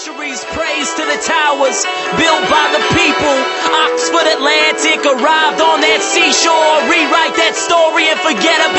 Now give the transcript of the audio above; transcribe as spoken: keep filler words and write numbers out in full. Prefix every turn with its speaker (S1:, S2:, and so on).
S1: centuries, praise to the towers built by the people. Oxford Atlantic arrived on that seashore. Rewrite that story and forget about